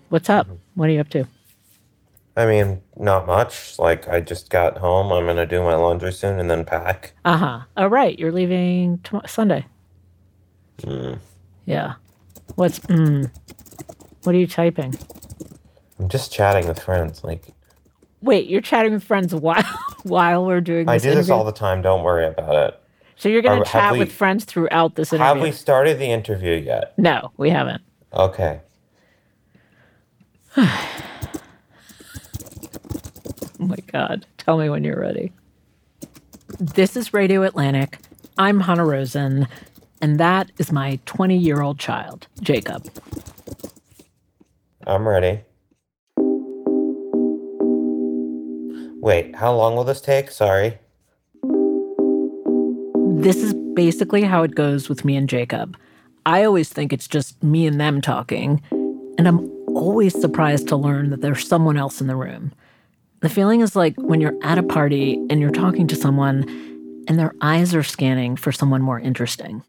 What's up? Mhm. What are you up to? I mean, not much. Like, I just got home. I'm gonna do my laundry soon and then pack. Uh-huh. Oh, right. You're leaving Sunday. Mm. Yeah. What are you typing? I'm just chatting with friends. Like, Wait, you're chatting with friends while while we're doing I this do this interview? all the time. Don't worry about it. So you're going to Have chat with we friends throughout this have interview? we started the interview yet? No, we haven't. Okay. Oh my God. Tell me when you're ready. This is Radio Atlantic. I'm Hannah Rosen, and that is my 20-year-old child, Jacob. I'm ready. Wait, how long will this take? Sorry. This is basically how it goes with me and Jacob. I always think it's just me and them talking, and I'm always surprised to learn that there's someone else in the room. The feeling is like when you're at a party and you're talking to someone and their eyes are scanning for someone more interesting.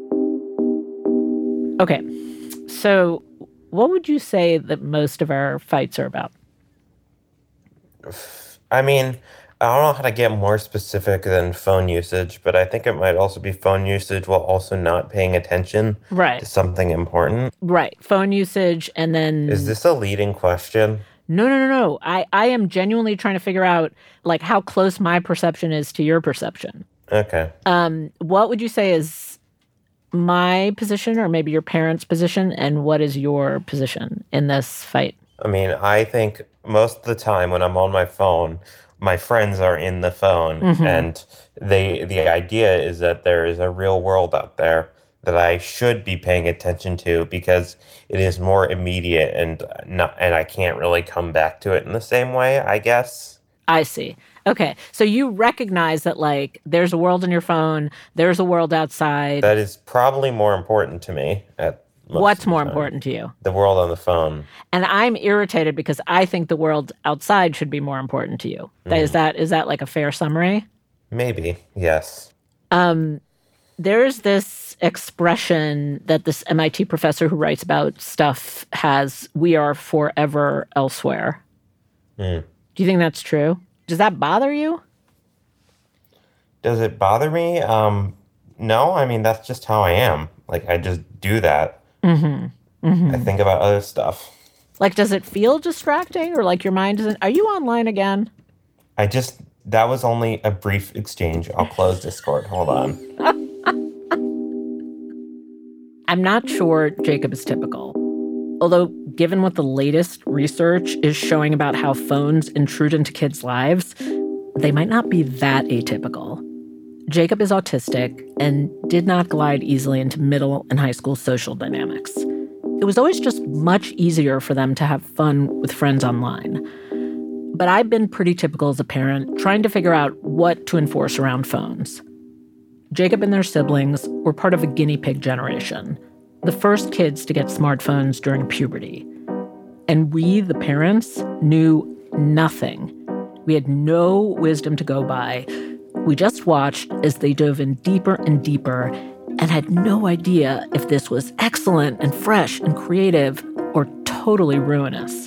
Okay, so what would you say that most of our fights are about? I mean, I don't know how to get more specific than phone usage, but I think it might also be phone usage while also not paying attention Right, to something important. right. Phone usage and Is then this a leading question? no. I am genuinely trying to figure out like how close my perception is to your perception. Okay. What would you say is my position or maybe your parents' position, and what is your position in this fight? I mean, I think most of the time when I'm on my phone, my friends are in the phone, Mm-hmm. and the idea is that there is a real world out there that I should be paying attention to because it is more immediate and I can't really come back to it in the same way, I guess. I see. Okay. So you recognize that like there's a world in your phone, there's a world outside. That is probably more important to me at most What's of the more time. important to you? The world on the phone. And I'm irritated because I think the world outside should be more important to you. Mm, Is that like a fair summary? maybe, yes. There's this expression that this MIT professor who writes about stuff has, we are forever elsewhere. Mm. Do you think that's true? Does that bother you? Does it bother me? No, I mean, that's just how I am. Like, I just do that. Mm-hmm. I Mm-hmm. think about other stuff. Like, does it feel distracting or like your mind isn't? Are you online again? That was only a brief exchange. I'll close Discord. Hold on. I'm not sure Jacob is typical. Although, given what the latest research is showing about how phones intrude into kids' lives, they might not be that atypical. Jacob is autistic and did not glide easily into middle and high school social dynamics. It was always just much easier for them to have fun with friends online. But I've been pretty typical as a parent, trying to figure out what to enforce around phones. Jacob and their siblings were part of a guinea pig generation, the first kids to get smartphones during puberty. And we, the parents, knew nothing. We had no wisdom to go by. We just watched as they dove in deeper and deeper and had no idea if this was excellent and fresh and creative or totally ruinous.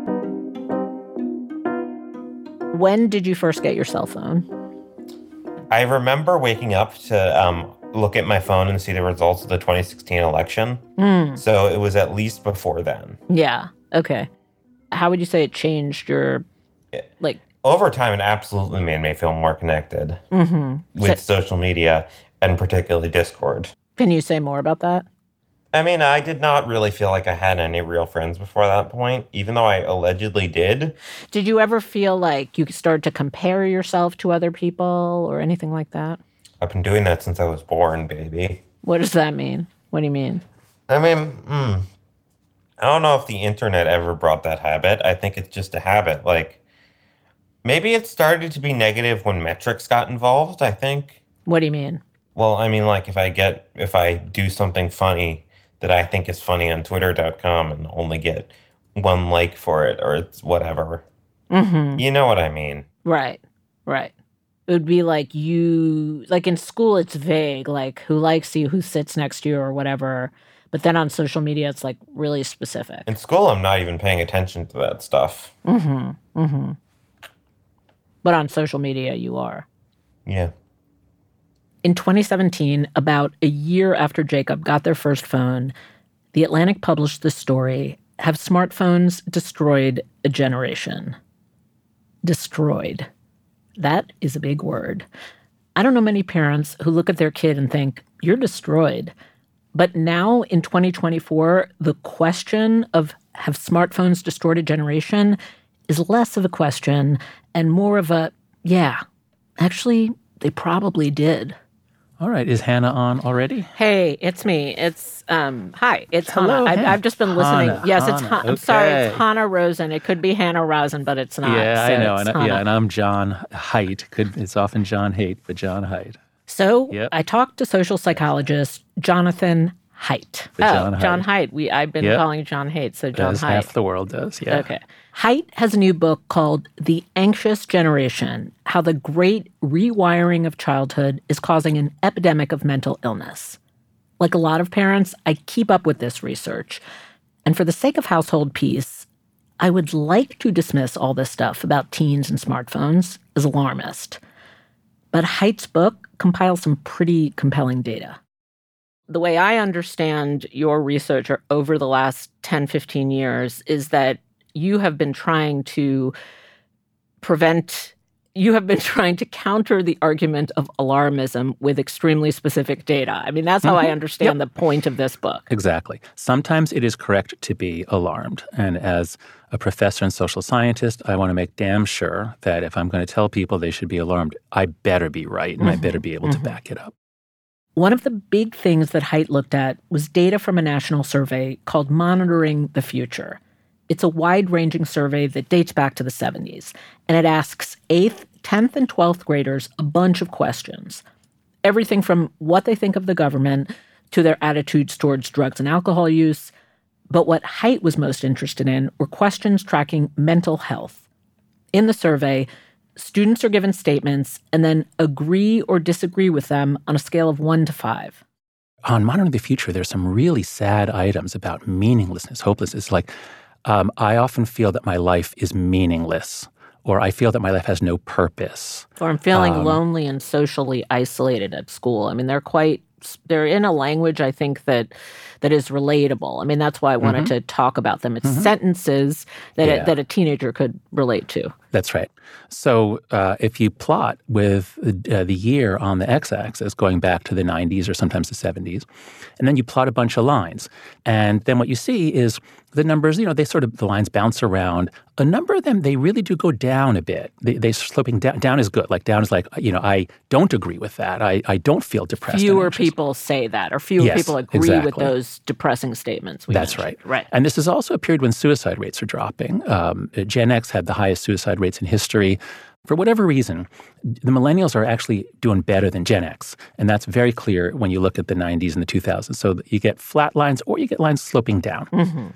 When did you first get your cell phone? I remember waking up to look at my phone and see the results of the 2016 election. Mm, So it was at least before then. yeah, okay. How would you say it changed your, It- like, Over time, it absolutely made me feel more connected mm-hmm. with social media and particularly Discord. Can you say more about that? I mean, I did not really feel like I had any real friends before that point, even though I allegedly did. Did you ever feel like you started to compare yourself to other people or anything like that? I've been doing that since I was born, baby. What does that mean? What do you mean? I mean, I don't know if the internet ever brought that habit. I think it's just a habit. Like, maybe it started to be negative when metrics got involved, I think. What do you mean? Well, I mean, like, if I do something funny that I think is funny on twitter.com and only get one like for it or it's whatever. Mm-hmm. You know what I mean? Right, right. It would be like like in school, it's vague, like who likes you, who sits next to you, or whatever. But then on social media, it's like really specific. In school, I'm not even paying attention to that stuff. But on social media, you are. Yeah. In 2017, about a year after Jacob got their first phone, The Atlantic published this story, Have Smartphones Destroyed a Generation? Destroyed. That is a big word. I don't know many parents who look at their kid and think, you're destroyed. But now in 2024, the question of have smartphones destroyed a generation is less of a question and more of a, yeah, actually, they probably did. All right. Is Hannah on already? Hey, it's me. It's, hi, it's Hello, Hannah. Hannah. I've just been listening. Hannah, Yes, it's, Hannah. I'm sorry, Okay. it's Hannah Rosen. It could be Hannah Rosen, but it's not. Yeah, so I know. it's And, Hannah. and I'm John Haidt. It's often John Haidt, but John Haidt. So Yep. I talked to social psychologist Jonathan Haidt. John Haidt. I've been Yep. calling John Haidt, so John As Haidt. half the world does, yeah. Okay. Haidt has a new book called The Anxious Generation, How the Great Rewiring of Childhood is Causing an Epidemic of Mental Illness. Like a lot of parents, I keep up with this research. And for the sake of household peace, I would like to dismiss all this stuff about teens and smartphones as alarmist. But Haidt's book compiles some pretty compelling data. The way I understand your research over the last 10, 15 years is that you have been trying to counter the argument of alarmism with extremely specific data. I mean, that's how I understand the point of this book. Exactly. Sometimes it is correct to be alarmed. And as a professor and social scientist, I want to make damn sure that if I'm going to tell people they should be alarmed, I better be right and I better be able to back it up. One of the big things that Haidt looked at was data from a national survey called Monitoring the Future. It's a wide-ranging survey that dates back to the 70s, and it asks 8th, 10th, and 12th graders a bunch of questions. Everything from what they think of the government to their attitudes towards drugs and alcohol use. But what Haidt was most interested in were questions tracking mental health. In the survey, students are given statements and then agree or disagree with them on a scale of 1 to 5. On Monitoring the Future, there's some really sad items about meaninglessness, hopelessness. Like, I often feel that my life is meaningless, or I feel that my life has no purpose. Or I'm feeling lonely and socially isolated at school. I mean, they're in a language, I think, that is relatable. I mean, that's why I wanted to talk about them. It's sentences that a teenager could relate to. That's right. So if you plot with the year on the x-axis going back to the 90s or sometimes the 70s, and then you plot a bunch of lines, and then what you see is the numbers, the lines bounce around. A number of them, they really do go down a bit. They're sloping down. Down is good. Like down is like, I don't agree with that. I don't feel depressed. Fewer people say that, or fewer people agree with those depressing statements. That's right. Right. And this is also a period when suicide rates are dropping. Gen X had the highest suicide rates in history. For whatever reason, the millennials are actually doing better than Gen X. And that's very clear when you look at the 90s and the 2000s. So you get flat lines or you get lines sloping down.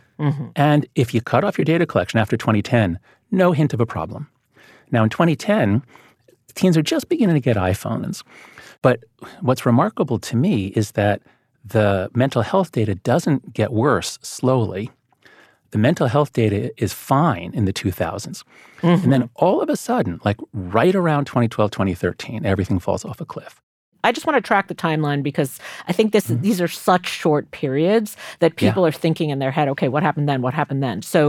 And if you cut off your data collection after 2010, no hint of a problem. Now, in 2010, teens are just beginning to get iPhones. But what's remarkable to me is that the mental health data doesn't get worse slowly. The mental health data is fine in the 2000s. And then all of a sudden, like right around 2012, 2013, everything falls off a cliff. I just want to track the timeline because I think these are such short periods that people are thinking in their head, okay, what happened then? What happened then? So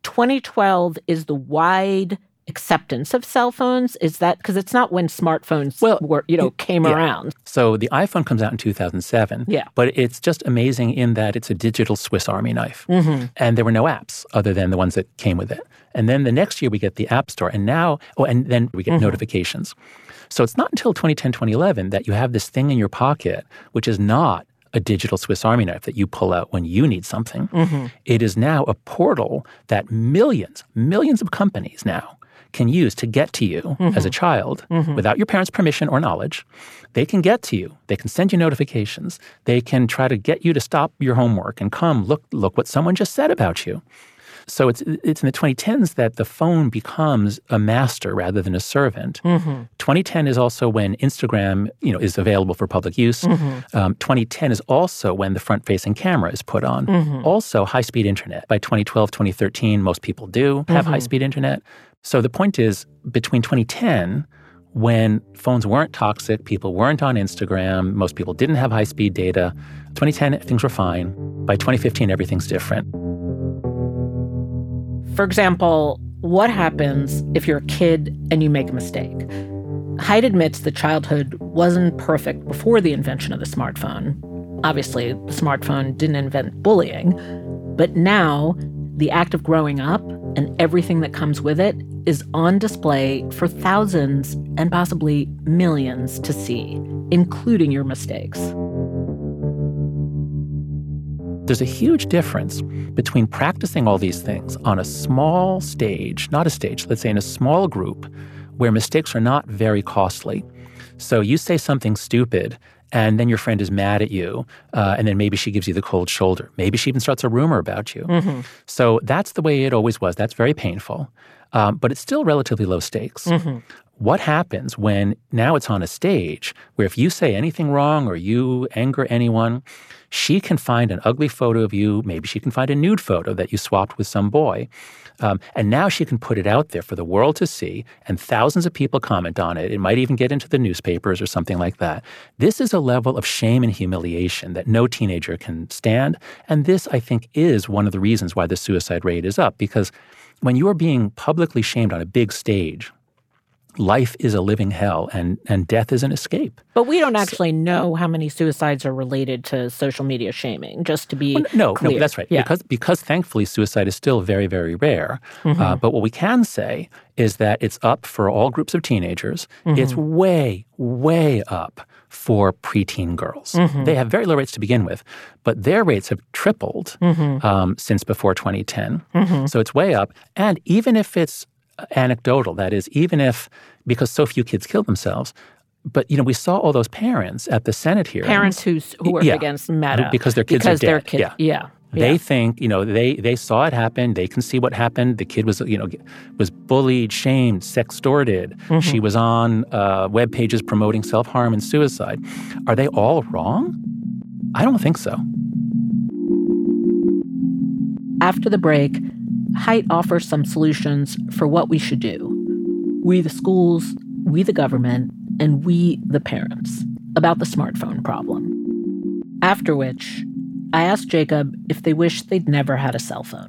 2012 is the wide acceptance of cell phones. Is that because it's not when smartphones came around? So the iPhone comes out in 2007. Yeah. But it's just amazing in that it's a digital Swiss Army knife. And there were no apps other than the ones that came with it. And then the next year we get the App Store. And then we get notifications. So it's not until 2010, 2011 that you have this thing in your pocket, which is not a digital Swiss Army knife that you pull out when you need something. It is now a portal that millions of companies now can use to get to you as a child without your parents' permission or knowledge. They can get to you. They can send you notifications. They can try to get you to stop your homework and come, look what someone just said about you. So it's in the 2010s that the phone becomes a master rather than a servant. 2010 is also when Instagram, is available for public use. 2010 is also when the front-facing camera is put on. Also, high-speed internet. By 2012, 2013, most people do have high-speed internet. So the point is, between 2010, when phones weren't toxic, people weren't on Instagram, most people didn't have high-speed data. 2010, things were fine. By 2015, everything's different. For example, what happens if you're a kid and you make a mistake? Haidt admits that childhood wasn't perfect before the invention of the smartphone. Obviously, the smartphone didn't invent bullying. But now, the act of growing up and everything that comes with it is on display for thousands and possibly millions to see, including your mistakes. There's a huge difference between practicing all these things on a small stage, not a stage, let's say in a small group, where mistakes are not very costly. So you say something stupid, and then your friend is mad at you, and then maybe she gives you the cold shoulder. Maybe she even starts a rumor about you. So that's the way it always was. That's very painful. But it's still relatively low stakes. What happens when now it's on a stage where if you say anything wrong or you anger anyone, she can find an ugly photo of you. Maybe she can find a nude photo that you swapped with some boy. And now she can put it out there for the world to see, and thousands of people comment on it. It might even get into the newspapers or something like that. This is a level of shame and humiliation that no teenager can stand. And this, I think, is one of the reasons why the suicide rate is up. Because when you are being publicly shamed on a big stage, life is a living hell, and death is an escape. But we don't actually know how many suicides are related to social media shaming, just to be clear. No, that's right. Yeah. Because thankfully suicide is still very, very rare. But what we can say is that it's up for all groups of teenagers. It's way, way up for preteen girls. They have very low rates to begin with, but their rates have tripled since before 2010. So it's way up. And even if it's anecdotal, that is, even if, because so few kids kill themselves, but, we saw all those parents at the Senate hearing. Parents who are against Meta. Because their kids are dead. Yeah. They think, they saw it happen. They can see what happened. The kid was, was bullied, shamed, sextorted. She was on web pages promoting self-harm and suicide. Are they all wrong? I don't think so. After the break, Haidt offers some solutions for what we should do. We the schools, we the government, and we the parents about the smartphone problem. After which, I asked Jacob if they wish they'd never had a cell phone.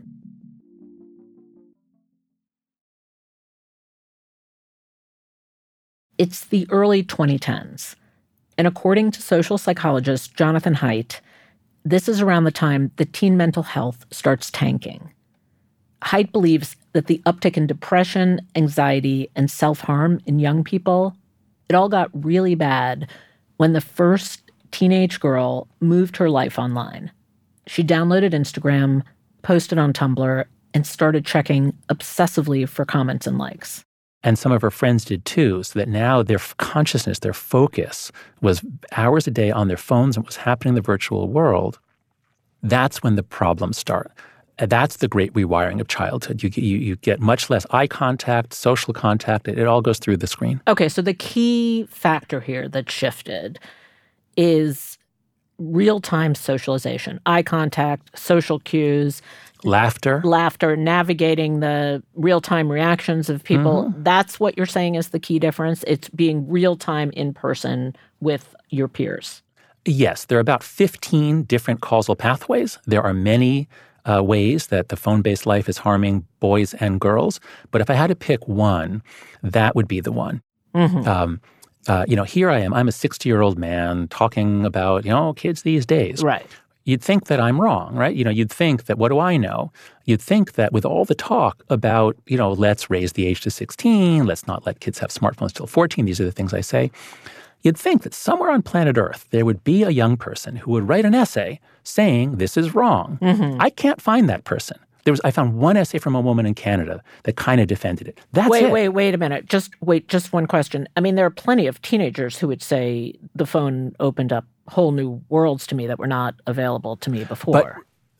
It's the early 2010s, and according to social psychologist Jonathan Haidt, this is around the time that teen mental health starts tanking. Haidt believes that the uptick in depression, anxiety, and self-harm in young people, it all got really bad when the first teenage girl moved her life online. She downloaded Instagram, posted on Tumblr, and started checking obsessively for comments and likes. And some of her friends did too, so that now their consciousness, their focus was hours a day on their phones and what was happening in the virtual world. That's when the problems start. That's the great rewiring of childhood. You get much less eye contact, social contact. It all goes through the screen. Okay, so the key factor here that shifted is real-time socialization, eye contact, social cues. Laughter, navigating the real-time reactions of people. That's what you're saying is the key difference? It's being real-time in person with your peers. Yes, there are about 15 different causal pathways. There are many ways that the phone-based life is harming boys and girls. But if I had to pick one, that would be the one. Here I am. I'm a 60-year-old man talking about, kids these days. Right. You'd think that I'm wrong, right? You'd think that, what do I know? You'd think that with all the talk about, let's raise the age to 16, let's not let kids have smartphones till 14, these are the things I say. You'd think that somewhere on planet Earth, there would be a young person who would write an essay saying this is wrong. I can't find that person. I found one essay from a woman in Canada that kind of defended it. That's it. Wait a minute. Just one question. I mean, there are plenty of teenagers who would say the phone opened up whole new worlds to me that were not available to me before.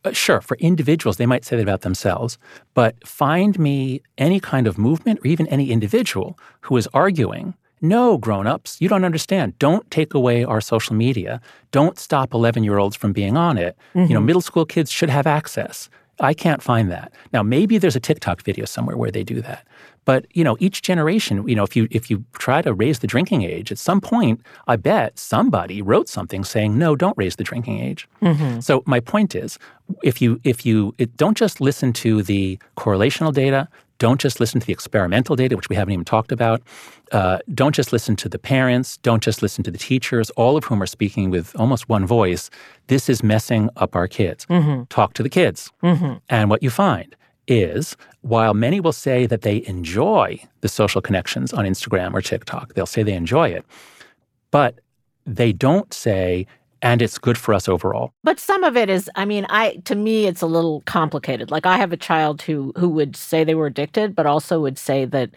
Sure, for individuals, they might say that about themselves. But find me any kind of movement or even any individual who is arguing, no, grown-ups, you don't understand. Don't take away our social media. Don't stop 11-year-olds from being on it. Middle school kids should have access. I can't find that. Now, maybe there's a TikTok video somewhere where they do that. But, each generation, if you try to raise the drinking age, at some point, I bet somebody wrote something saying, no, don't raise the drinking age. So my point is, don't just listen to the correlational data, don't just listen to the experimental data, which we haven't even talked about. Don't just listen to the parents. Don't just listen to the teachers, all of whom are speaking with almost one voice. This is messing up our kids. Talk to the kids. And what you find is, while many will say that they enjoy the social connections on Instagram or TikTok, they'll say they enjoy it, but they don't say, and it's good for us overall. But some of it is, to me, it's a little complicated. Like, I have a child who would say they were addicted, but also would say that,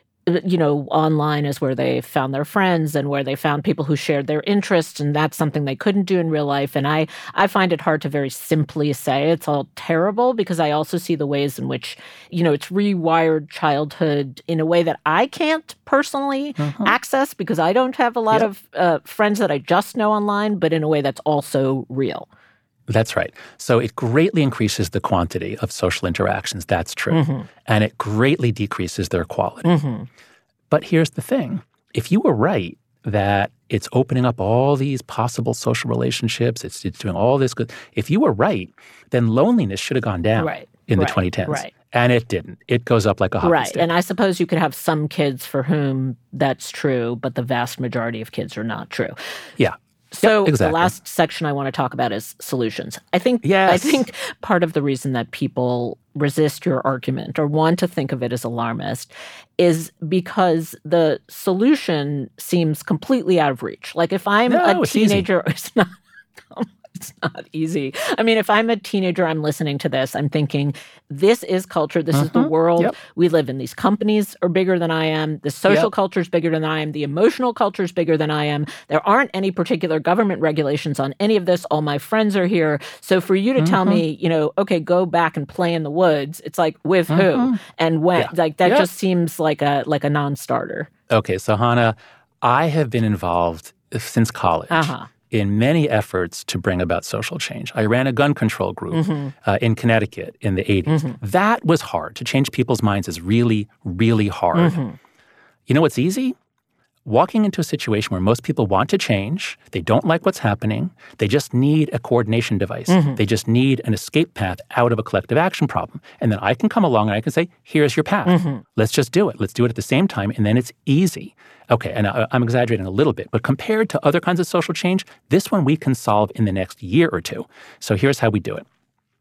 online is where they found their friends and where they found people who shared their interests, and that's something they couldn't do in real life. And I find it hard to very simply say it's all terrible, because I also see the ways in which, it's rewired childhood in a way that I can't personally access, because I don't have a lot of friends that I just know online, but in a way that's also real. That's right. So it greatly increases the quantity of social interactions. That's true. And it greatly decreases their quality. But here's the thing. If you were right that it's opening up all these possible social relationships, it's doing all this good, if you were right, then loneliness should have gone down in the 2010s. Right. And it didn't. It goes up like a hockey stick. And I suppose you could have some kids for whom that's true, but the vast majority of kids are not true. Yeah. So exactly. The last section I want to talk about is solutions. I think part of the reason that people resist your argument or want to think of it as alarmist is because the solution seems completely out of reach. Like, if I'm a teenager, it's not. It's not easy. If I'm a teenager, I'm listening to this, I'm thinking, this is culture. This is the world we live in. These companies are bigger than I am. The social culture is bigger than I am. The emotional culture is bigger than I am. There aren't any particular government regulations on any of this. All my friends are here. So for you to tell me, okay, go back and play in the woods, it's like, with who and when? Like, that just seems like a non-starter. Okay, so Hannah, I have been involved since college in many efforts to bring about social change. I ran a gun control group in Connecticut in the 80s. That was hard. To change people's minds is really, really hard. You know what's easy? Walking into a situation where most people want to change, they don't like what's happening, they just need a coordination device. They just need an escape path out of a collective action problem. And then I can come along and I can say, here's your path. Let's just do it. Let's do it at the same time, and then it's easy. Okay, and I'm exaggerating a little bit, but compared to other kinds of social change, this one we can solve in the next year or two. So here's how we do it.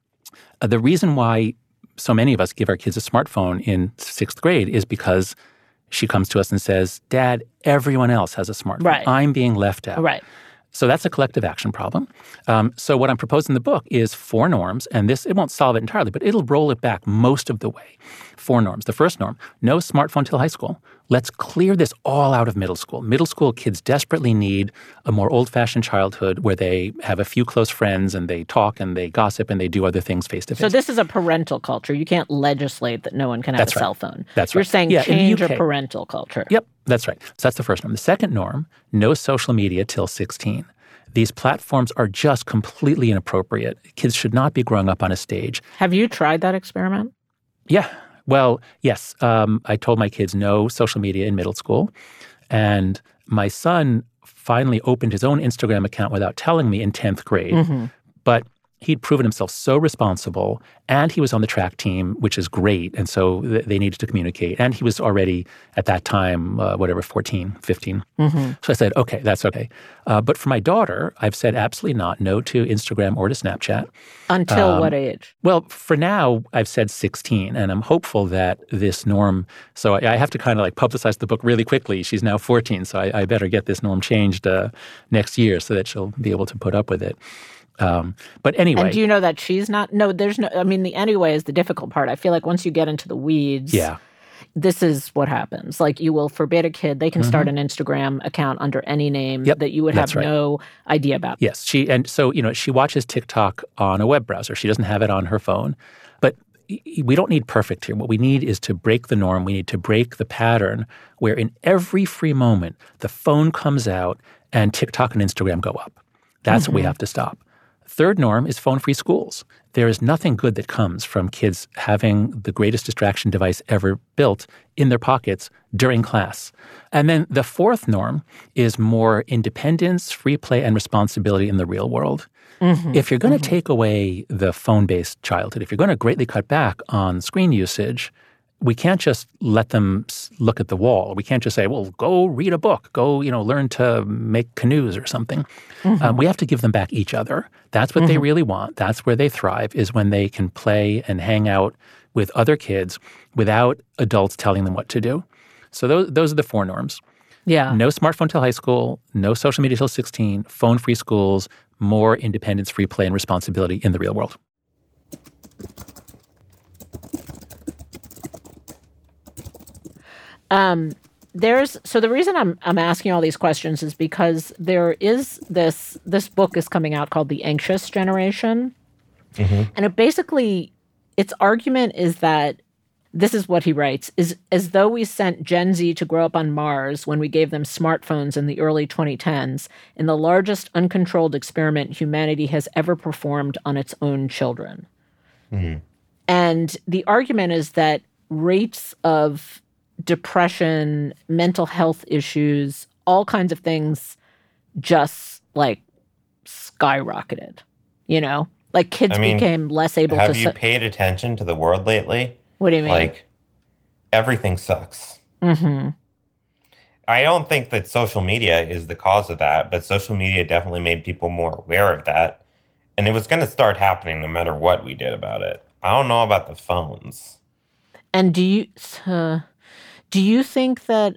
The reason why so many of us give our kids a smartphone in 6th grade is because she comes to us and says, Dad, everyone else has a smartphone. Right. I'm being left out. Right. So that's a collective action problem. So what I'm proposing in the book is 4 norms, and it won't solve it entirely, but it'll roll it back most of the way. 4 norms. The first norm, no smartphone till high school. Let's clear this all out of middle school. Middle school kids desperately need a more old-fashioned childhood where they have a few close friends and they talk and they gossip and they do other things face-to-face. So this is a parental culture. You can't legislate that no one can have a cell phone. That's You're right. saying change a parental culture. Yep, that's right. So that's the first norm. The second norm, no social media till 16. These platforms are just completely inappropriate. Kids should not be growing up on a stage. Have you tried that experiment? Yeah. Well, yes. I told my kids no social media in middle school. And my son finally opened his own Instagram account without telling me in 10th grade. But he'd proven himself so responsible, and he was on the track team, which is great. And so they needed to communicate. And he was already, at that time, 14, 15. So I said, okay, that's okay. But for my daughter, I've said absolutely not, no to Instagram or to Snapchat. Until what age? Well, for now, I've said 16, and I'm hopeful that this norm, so I have to kind of like publicize the book really quickly. She's now 14, so I better get this norm changed next year so that she'll be able to put up with it. But anyway. And do you know that she's not? No, there's no, the anyway is the difficult part. I feel like once you get into the weeds. Yeah. This is what happens. Like, you will forbid a kid. They can start an Instagram account under any name that you would have no idea about. Yes. She watches TikTok on a web browser. She doesn't have it on her phone. But we don't need perfect here. What we need is to break the norm. We need to break the pattern where in every free moment, the phone comes out and TikTok and Instagram go up. That's what we have to stop. Third norm is phone-free schools. There is nothing good that comes from kids having the greatest distraction device ever built in their pockets during class. And then the fourth norm is more independence, free play, and responsibility in the real world. If you're going to take away the phone-based childhood, if you're going to greatly cut back on screen usage, we can't just let them look at the wall. We can't just say, well, go read a book, go, learn to make canoes or something. We have to give them back each other. That's what they really want. That's where they thrive, is when they can play and hang out with other kids without adults telling them what to do. So those are the four norms. Yeah. No smartphone till high school, no social media till 16, phone-free schools, more independence, free play, and responsibility in the real world. So the reason I'm asking all these questions is because there is this book is coming out called The Anxious Generation. And its argument is that, this is what he writes, is as though we sent Gen Z to grow up on Mars when we gave them smartphones in the early 2010s in the largest uncontrolled experiment humanity has ever performed on its own children. And the argument is that rates of depression, mental health issues, all kinds of things just like skyrocketed, Like kids became less able to... Have you paid attention to the world lately? What do you mean? Like, everything sucks. I don't think that social media is the cause of that, but social media definitely made people more aware of that. And it was going to start happening no matter what we did about it. I don't know about the phones. And do you think that,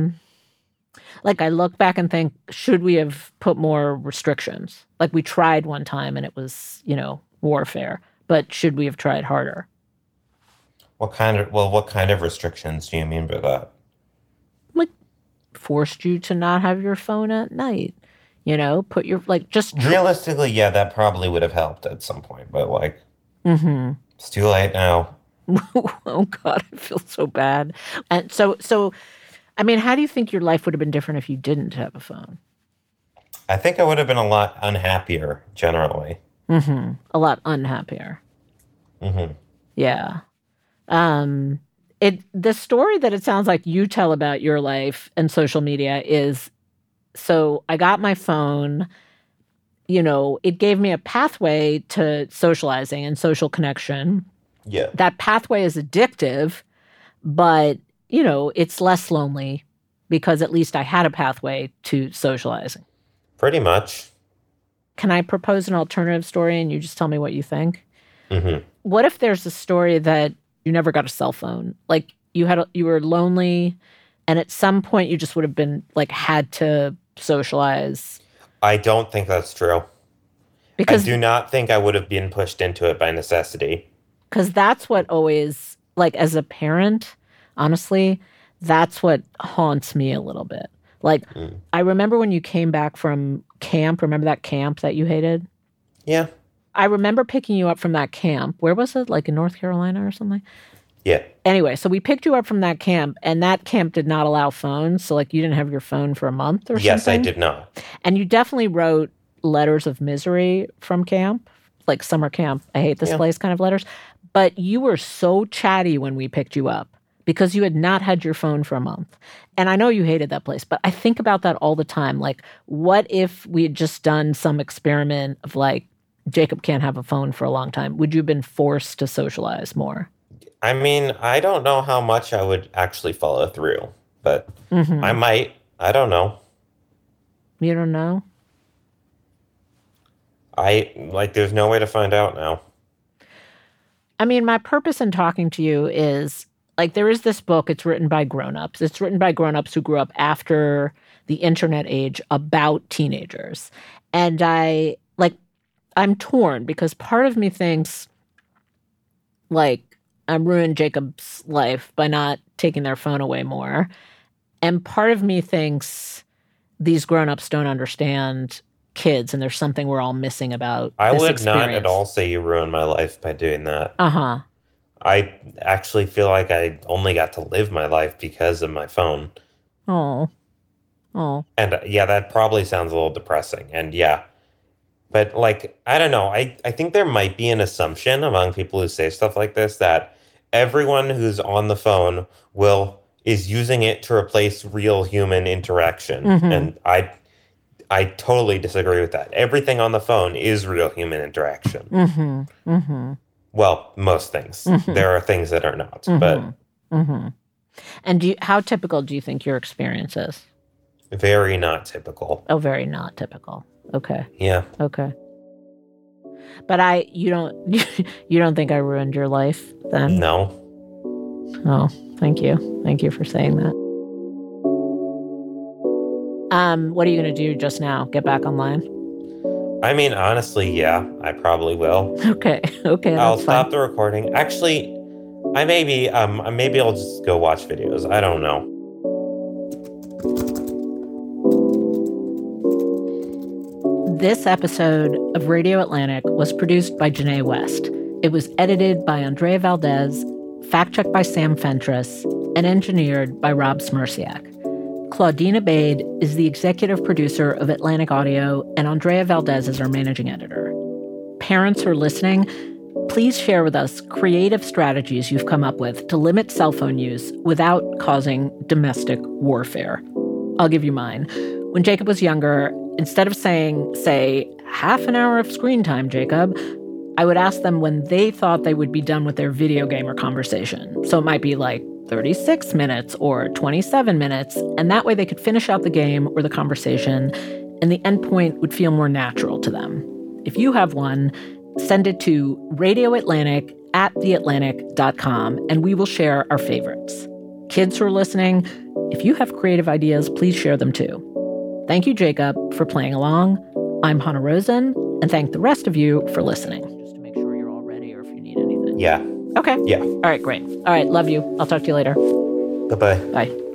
I look back and think, should we have put more restrictions? Like, we tried one time and it was, warfare, but should we have tried harder? What kind of restrictions do you mean by that? Like, forced you to not have your phone at night, put your, Realistically, yeah, that probably would have helped at some point, but it's too late now. Oh God, I feel so bad. And so, I mean, how do you think your life would have been different if you didn't have a phone? I think I would have been a lot unhappier, generally. A lot unhappier. Yeah. The story that it sounds like you tell about your life and social media is, so I got my phone, it gave me a pathway to socializing and social connection. Yeah. That pathway is addictive, but, it's less lonely because at least I had a pathway to socializing. Pretty much. Can I propose an alternative story and you just tell me what you think? What if there's a story that you never got a cell phone? Like, you were lonely and at some point you just would have been had to socialize. I don't think that's true. Because I do not think I would have been pushed into it by necessity. Because that's what always, as a parent, honestly, that's what haunts me a little bit. I remember when you came back from camp. Remember that camp that you hated? Yeah. I remember picking you up from that camp. Where was it? In North Carolina or something? Yeah. Anyway, so we picked you up from that camp, and that camp did not allow phones. So, you didn't have your phone for a month or something? Yes, I did not. And you definitely wrote letters of misery from camp, summer camp, I hate this place kind of letters. But you were so chatty when we picked you up because you had not had your phone for a month. And I know you hated that place, but I think about that all the time. What if we had just done some experiment of Jacob can't have a phone for a long time? Would you have been forced to socialize more? I mean, I don't know how much I would actually follow through, but I might. I don't know. You don't know? There's no way to find out now. I mean, my purpose in talking to you is, there is this book, it's written by grown-ups. It's written by grown-ups who grew up after the internet age about teenagers. And I'm torn because part of me thinks, ruin Jacob's life by not taking their phone away more. And part of me thinks these grown-ups don't understand kids, and there's something we're all missing about I this would experience. not at all say you ruined my life by doing that. Uh-huh. I actually feel like I only got to live my life because of my phone. Oh. And yeah, that probably sounds a little depressing. And yeah, but like, I don't know. I think there might be an assumption among people who say stuff like this that everyone who's on the phone is using it to replace real human interaction. And I totally disagree with that. Everything on the phone is real human interaction. Well, most things. There are things that are not. But And how typical do you think your experience is? very not typical. Oh, very not typical. Okay. Yeah. Okay. But you don't think I ruined your life then? No. Oh, thank you. Thank you for saying that. What are you going to do just now? Get back online? I mean, honestly, yeah, I probably will. Okay. I'll That's stop fine. the recording. Actually, maybe I'll just go watch videos. I don't know. This episode of Radio Atlantic was produced by Janae West. It was edited by Andrea Valdez, fact-checked by Sam Fentress, and engineered by Rob Smirsiak. Claudine Abade is the executive producer of Atlantic Audio, and Andrea Valdez is our managing editor. Parents who are listening, please share with us creative strategies you've come up with to limit cell phone use without causing domestic warfare. I'll give you mine. When Jacob was younger, instead of saying, say, half an hour of screen time, Jacob, I would ask them when they thought they would be done with their video game or conversation. So it might be like 36 minutes or 27 minutes, and that way they could finish out the game or the conversation, and the endpoint would feel more natural to them. If you have one, send it to radioatlantic@theatlantic.com, and we will share our favorites. Kids who are listening, if you have creative ideas, please share them too. Thank you, Jacob, for playing along. I'm Hannah Rosen, and thank the rest of you for listening. Just to make sure you're all ready or if you need anything. Yeah. Okay. Yeah. All right, great. All right, love you. I'll talk to you later. Bye-bye. Bye.